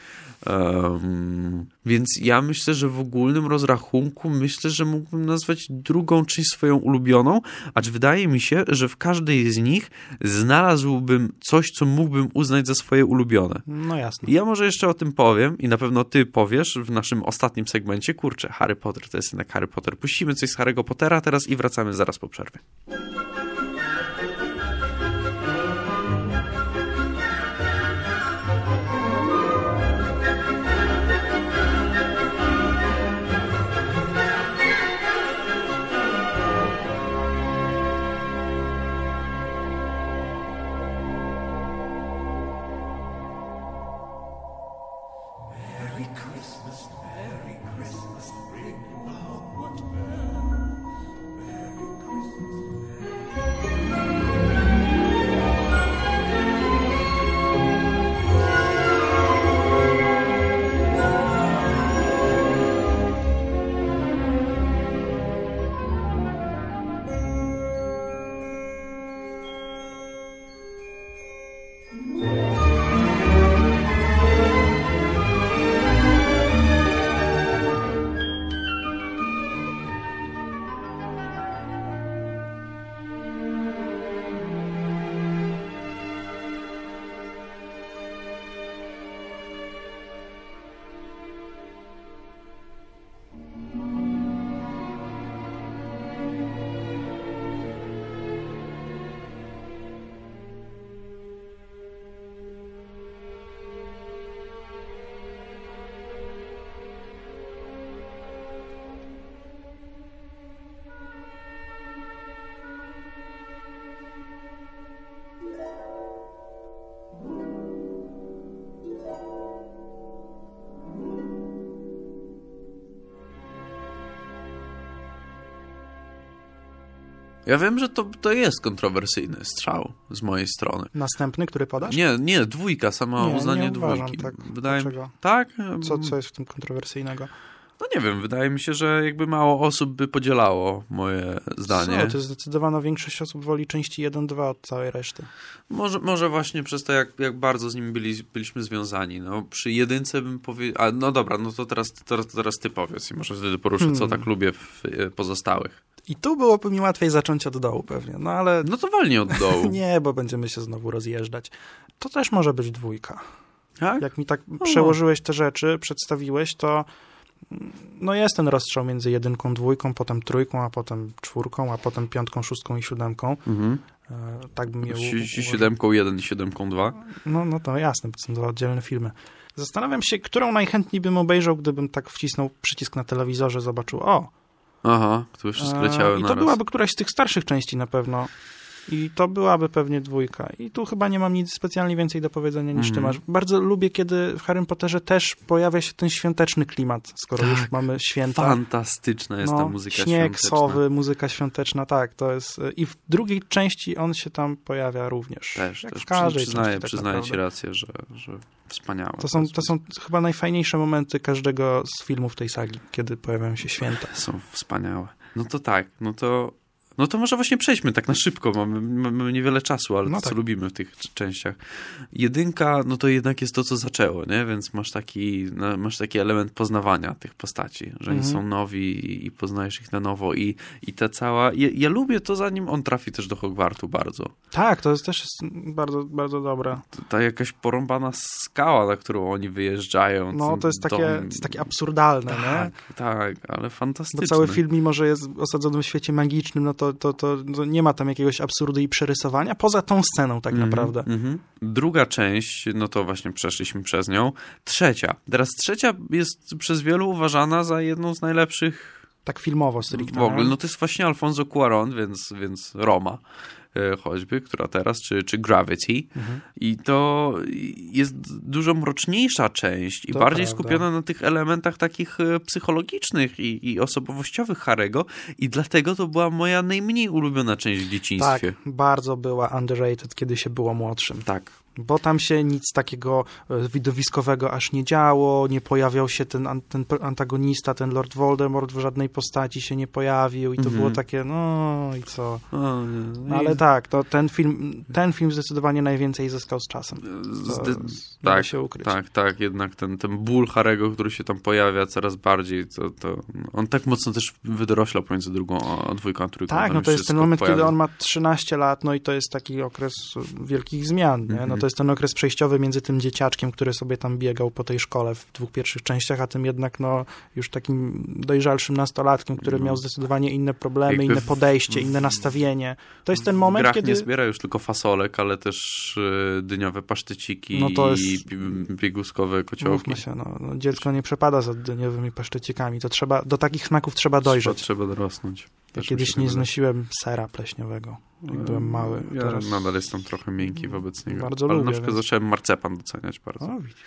Więc ja myślę, że w ogólnym rozrachunku że mógłbym nazwać drugą część swoją ulubioną, acz wydaje mi się, że w każdej z nich znalazłbym coś, co mógłbym uznać za swoje ulubione. No jasne. Ja może jeszcze o tym powiem i na pewno ty powiesz w naszym ostatnim segmencie. Kurczę, Harry Potter to jest jednak Harry Potter. Puścimy coś z Harry'ego Pottera teraz i wracamy zaraz po przerwie. Ja wiem, że to jest kontrowersyjny strzał z mojej strony. Następny, który podasz? Nie, dwójka, uznanie nie dwójki. Uważam, tak. Dlaczego? Tak? Co jest w tym kontrowersyjnego? No nie wiem, wydaje mi się, że jakby mało osób by podzielało moje zdanie. To zdecydowana większość osób woli części 1-2 od całej reszty. Może właśnie przez to, jak bardzo z nimi byliśmy związani. No, przy jedynce bym powiedział... No dobra, no to teraz ty powiedz i może wtedy poruszę, co tak lubię w pozostałych. I tu byłoby mi łatwiej zacząć od dołu pewnie, no ale... No to walnie od dołu. Nie, bo będziemy się znowu rozjeżdżać. To też może być 2. Tak? Jak mi tak przełożyłeś te rzeczy, przedstawiłeś, to no jest ten rozstrzał między 1, 2, potem 3, a potem 4, a potem 5, 6 i 7. Tak bym je 7:1 i 7:2. No to jasne, to są 2 oddzielne filmy. Zastanawiam się, którą najchętniej bym obejrzał, gdybym tak wcisnął przycisk na telewizorze, zobaczył, Aha, tu wszystko leciały i to naraz. byłaby któraś z tych starszych części na pewno. I to byłaby pewnie 2. I tu chyba nie mam nic specjalnie więcej do powiedzenia niż ty masz. Bardzo lubię, kiedy w Harrym Potterze też pojawia się ten świąteczny klimat, skoro już mamy święta. Fantastyczna jest ta muzyka śnieg, świąteczna. sowy, muzyka świąteczna, tak, to jest... I w drugiej części on się tam pojawia również. Też w każdej części, przyznaję ci rację, że wspaniałe. To są chyba najfajniejsze momenty każdego z filmów tej sagi, kiedy pojawiają się święta. Są wspaniałe. No to tak, no to może właśnie przejdźmy tak na szybko, mamy niewiele czasu, ale to, co lubimy w tych częściach. 1, no to jednak jest to, co zaczęło, nie? Więc masz taki element poznawania tych postaci, że oni są nowi i poznajesz ich na nowo i ta cała... Ja lubię to, zanim on trafi też do Hogwartu bardzo. Tak, to jest też bardzo, bardzo dobre. Ta jakaś porąbana skała, na którą oni wyjeżdżają. No, to jest takie absurdalne, nie? Tak, ale fantastyczne. Bo cały film, mimo że jest osadzony w świecie magicznym, no to nie ma tam jakiegoś absurdu i przerysowania, poza tą sceną tak naprawdę. Druga część, no to właśnie przeszliśmy przez nią. 3. Teraz 3 jest przez wielu uważana za jedną z najlepszych... Tak filmowo, stricte. W ogóle, no to jest właśnie Alfonso Cuarón, więc Roma choćby, która teraz, czy Gravity. I to jest dużo mroczniejsza część i to bardziej prawda. skupiona na tych elementach takich psychologicznych i osobowościowych Harry'ego i dlatego to była moja najmniej ulubiona część w dzieciństwie. Tak, bardzo była underrated, kiedy się było młodszym. Tak. Bo tam się nic takiego widowiskowego aż nie działo, nie pojawiał się ten antagonista, ten Lord Voldemort w żadnej postaci się nie pojawił i to było takie, no i co? Ale tak, to ten film zdecydowanie najwięcej zyskał z czasem. Nie da się ukryć. Tak, jednak ten ból Harry'ego, który się tam pojawia coraz bardziej, to on tak mocno też wydoroślał pomiędzy 2 a 3. Tak, no to jest ten moment, kiedy on ma 13 lat, no i to jest taki okres wielkich zmian, nie? No to jest ten okres przejściowy między tym dzieciaczkiem, który sobie tam biegał po tej szkole w 2 pierwszych częściach, a tym jednak już takim dojrzalszym nastolatkiem, który miał zdecydowanie inne problemy, inne podejście, inne nastawienie. To jest ten moment, grach kiedy... nie zbiera już tylko fasolek, ale też dyniowe paszteciki i bieguskowe kociołki. Mówmy się, dziecko nie przepada za dyniowymi pasztecikami. Do takich smaków trzeba dojrzeć. Trzeba dorosnąć. Ja kiedyś nie znosiłem sera pleśniowego, jak byłem mały. Ja teraz nadal jestem trochę miękki wobec niego. Bardzo ale lubię, na przykład zacząłem marcepan doceniać bardzo. O, widzisz.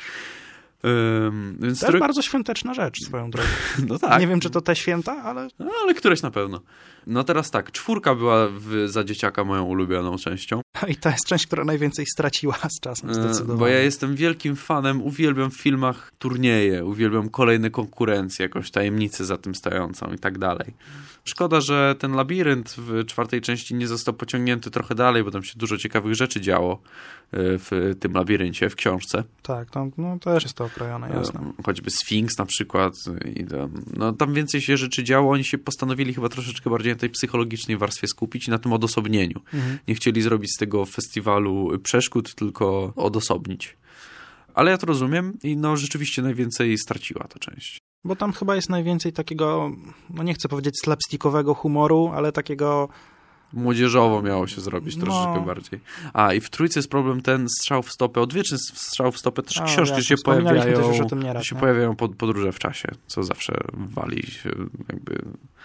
Więc to jest bardzo świąteczna rzecz swoją drogą. No tak. Nie wiem, czy to te święta, ale... No, ale któreś na pewno. No teraz tak, 4 była za dzieciaka moją ulubioną częścią. I to jest część, która najwięcej straciła z czasem, zdecydowanie. Bo ja jestem wielkim fanem, uwielbiam w filmach turnieje, uwielbiam kolejne konkurencje, jakąś tajemnicę za tym stojącą i tak dalej. Szkoda, że ten labirynt w 4 części nie został pociągnięty trochę dalej, bo tam się dużo ciekawych rzeczy działo w tym labiryncie, w książce. Tak, no też jest to okrojone, jasne. Choćby Sfinks na przykład. Tam więcej się rzeczy działo. Oni się postanowili chyba troszeczkę bardziej na tej psychologicznej warstwie skupić i na tym odosobnieniu. Nie chcieli zrobić z tego festiwalu przeszkód, tylko odosobnić. Ale ja to rozumiem i rzeczywiście najwięcej straciła ta część. Bo tam chyba jest najwięcej takiego, nie chcę powiedzieć slapstickowego humoru, ale takiego... Młodzieżowo miało się zrobić troszeczkę bardziej. I w 3 jest problem ten strzał w stopę, odwieczny strzał w stopę, też książki się pojawiają podróże w czasie, co zawsze wali się jakby...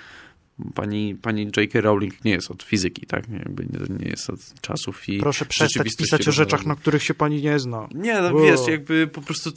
Pani J.K. Rowling nie jest od fizyki, tak? Jakby nie jest od czasów i... Proszę przestać pisać o rzeczach, na których się pani nie zna. Nie, wiesz, jakby po prostu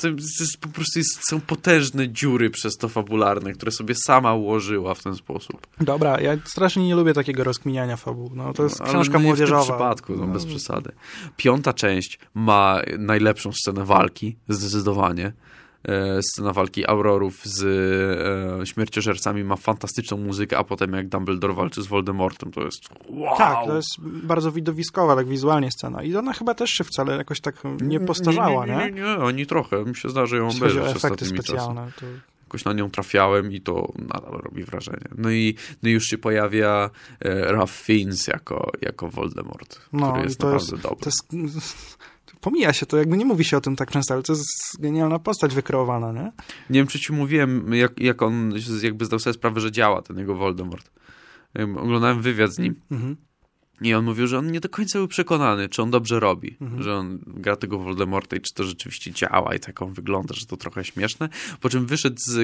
są potężne dziury przez to fabularne, które sobie sama ułożyła w ten sposób. Dobra, ja strasznie nie lubię takiego rozkminiania fabuł. To jest książka młodzieżowa. W tym przypadku, bez przesady. 5 część ma najlepszą scenę walki, zdecydowanie. Scena walki Aurorów z śmierciożercami ma fantastyczną muzykę, a potem jak Dumbledore walczy z Voldemortem, to jest wow! Tak, to jest bardzo widowiskowa, tak wizualnie scena. I ona chyba też się wcale jakoś tak nie postarzała, nie? Nie, oni trochę. Mi się zdarza ją obejrzeć efekty specjalne. jakoś na nią trafiałem i to nadal robi wrażenie. No i już się pojawia Ralph Fiennes jako Voldemort, który jest naprawdę dobry. Pomija się to, jakby nie mówi się o tym tak często, ale to jest genialna postać wykreowana, nie? Nie wiem, czy ci mówiłem, jak on jakby zdał sobie sprawę, że działa ten jego Voldemort. Oglądałem wywiad z nim i on mówił, że on nie do końca był przekonany, czy on dobrze robi, że on gra tego Voldemorta i czy to rzeczywiście działa i tak on wygląda, że to trochę śmieszne. Po czym wyszedł z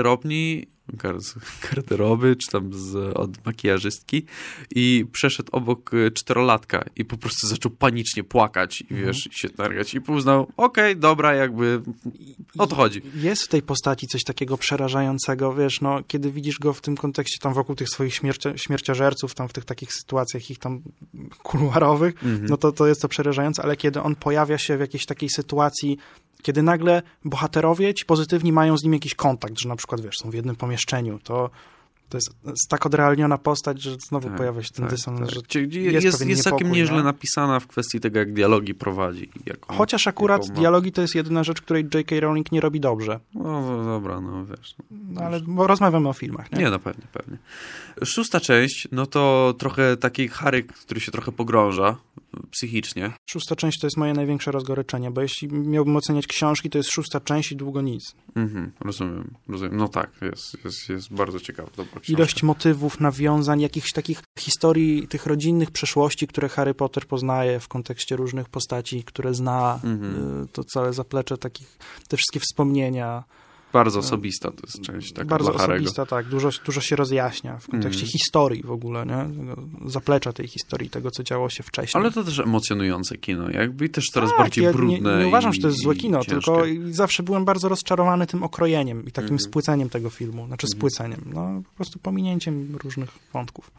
garderoby, czy tam od makijażystki i przeszedł obok 4-latka i po prostu zaczął panicznie płakać i wiesz, się targać i uznał, okej, dobra, jakby o to chodzi. Jest w tej postaci coś takiego przerażającego, wiesz, no, kiedy widzisz go w tym kontekście tam wokół tych swoich śmierciożerców, tam w tych takich sytuacjach ich tam kuluarowych, no to jest to przerażające, ale kiedy on pojawia się w jakiejś takiej sytuacji, kiedy nagle bohaterowie ci pozytywni mają z nim jakiś kontakt, że na przykład, wiesz, są w jednym pomieszczeniu, to jest tak odrealniona postać, że znowu pojawia się ten dysonans, że jest całkiem nieźle napisana w kwestii tego, jak dialogi prowadzi. Chociaż akurat dialogi to jest jedyna rzecz, której J.K. Rowling nie robi dobrze. No dobra, no wiesz. No, ale rozmawiamy o filmach, nie? Nie, no pewnie. 6. część, no to trochę taki Harry, który się trochę pogrąża psychicznie. 6. część to jest moje największe rozgoryczenie, bo jeśli miałbym oceniać książki, to jest 6. część i długo nic. Rozumiem. No tak, jest bardzo ciekawa. Ilość motywów, nawiązań, jakichś takich historii tych rodzinnych przeszłości, które Harry Potter poznaje w kontekście różnych postaci, które zna, to całe zaplecze takich, te wszystkie wspomnienia. Bardzo osobista to jest część taka bardzo dla Harry'ego. Osobista, tak. Dużo się rozjaśnia w kontekście historii w ogóle, nie? Zaplecza tej historii, tego, co działo się wcześniej. Ale to też emocjonujące kino, jakby i też coraz bardziej brudne. Nie uważam, że to jest złe kino, ciężkie. tylko zawsze byłem bardzo rozczarowany tym okrojeniem i takim spłyceniem tego filmu. Znaczy spłyceniem, no po prostu pominięciem różnych wątków.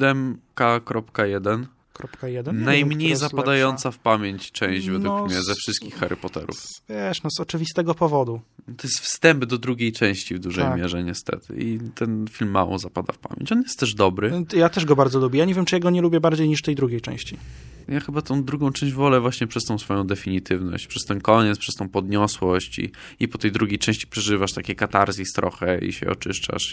7K.1 najmniej zapadająca w pamięć część według mnie ze wszystkich Harry Potterów. Wiesz, z oczywistego powodu. To jest wstęp do drugiej części w dużej mierze niestety i ten film mało zapada w pamięć. On jest też dobry. Ja też go bardzo lubię. Ja nie wiem, czy ja go nie lubię bardziej niż tej drugiej części. Ja chyba tą drugą część wolę właśnie przez tą swoją definitywność, przez ten koniec, przez tą podniosłość i po tej drugiej części przeżywasz takie katarzis trochę i się oczyszczasz.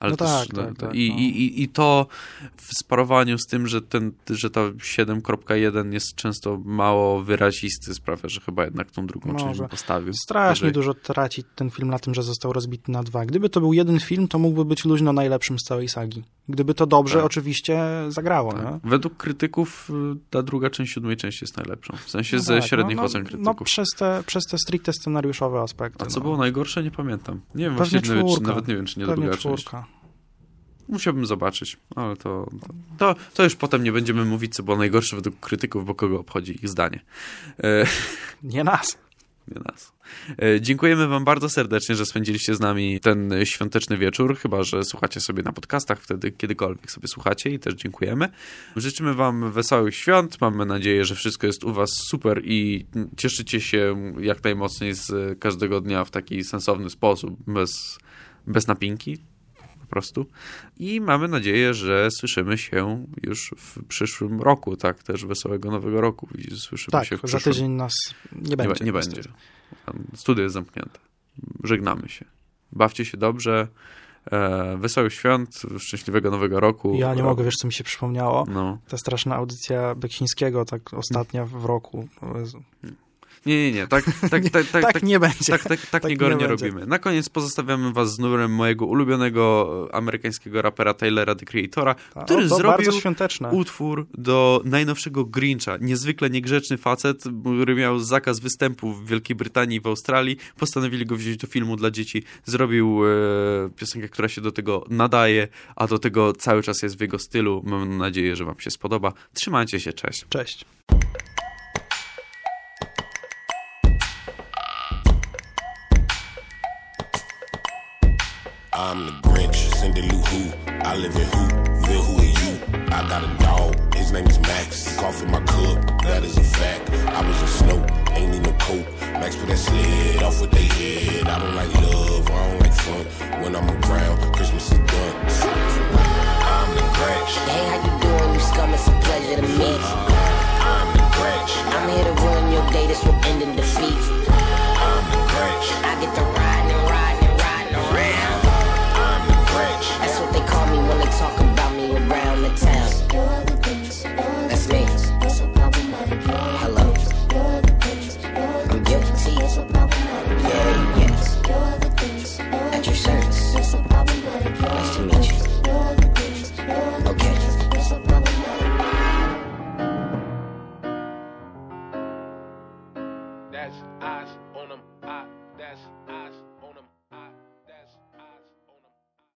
I to w sparowaniu z tym, że ta 7.1 jest często mało wyrazisty, sprawia, że chyba jednak tą drugą część bym postawił. Strasznie dużo traci ten film na tym, że został rozbity na 2. Gdyby to był jeden film, to mógłby być luźno najlepszym z całej sagi. Gdyby to dobrze oczywiście zagrało. Tak. Nie? Według krytyków ta druga część 7. części jest najlepszą. W sensie ze średnich ocen krytyków. Przez te stricte scenariuszowe aspekty. A co było najgorsze? Nie pamiętam. Nie wiem, właśnie nawet nie wiem, czy nie druga część. Musiałbym zobaczyć, ale to już potem nie będziemy mówić, co było najgorsze według krytyków, bo kogo obchodzi ich zdanie. Nie nas. Dziękujemy wam bardzo serdecznie, że spędziliście z nami ten świąteczny wieczór, chyba że słuchacie sobie na podcastach, wtedy kiedykolwiek sobie słuchacie i też dziękujemy. Życzymy wam wesołych świąt, mamy nadzieję, że wszystko jest u was super i cieszycie się jak najmocniej z każdego dnia w taki sensowny sposób, bez napinki. Po prostu. I mamy nadzieję, że słyszymy się już w przyszłym roku, tak? Też wesołego nowego roku. Słyszymy się w przyszłym. Za tydzień nas nie będzie. Nie będzie. Studio jest zamknięte. Żegnamy się. Bawcie się dobrze. Wesołych świąt, szczęśliwego nowego roku. Ja nie mogę, wiesz, co mi się przypomniało? Ta straszna audycja Beksińskiego, tak ostatnia w roku. Nie. Tak nie będzie. Tak nie robimy. Na koniec pozostawiamy was z numerem mojego ulubionego amerykańskiego rapera Tylera, The Creatora, który zrobił utwór do najnowszego Grincha. Niezwykle niegrzeczny facet, który miał zakaz występu w Wielkiej Brytanii i w Australii. Postanowili go wziąć do filmu dla dzieci. Zrobił piosenkę, która się do tego nadaje, a do tego cały czas jest w jego stylu. Mam nadzieję, że wam się spodoba. Trzymajcie się, cześć. Cześć. I'm the Grinch, Cindy Lou Who. I live in Whoville, who are you? I got a dog, his name is Max. He cough in my cup, that is a fact. I was a snow, ain't need no coat. Max put that sled off with they head. I don't like love, I don't like fun. When I'm around,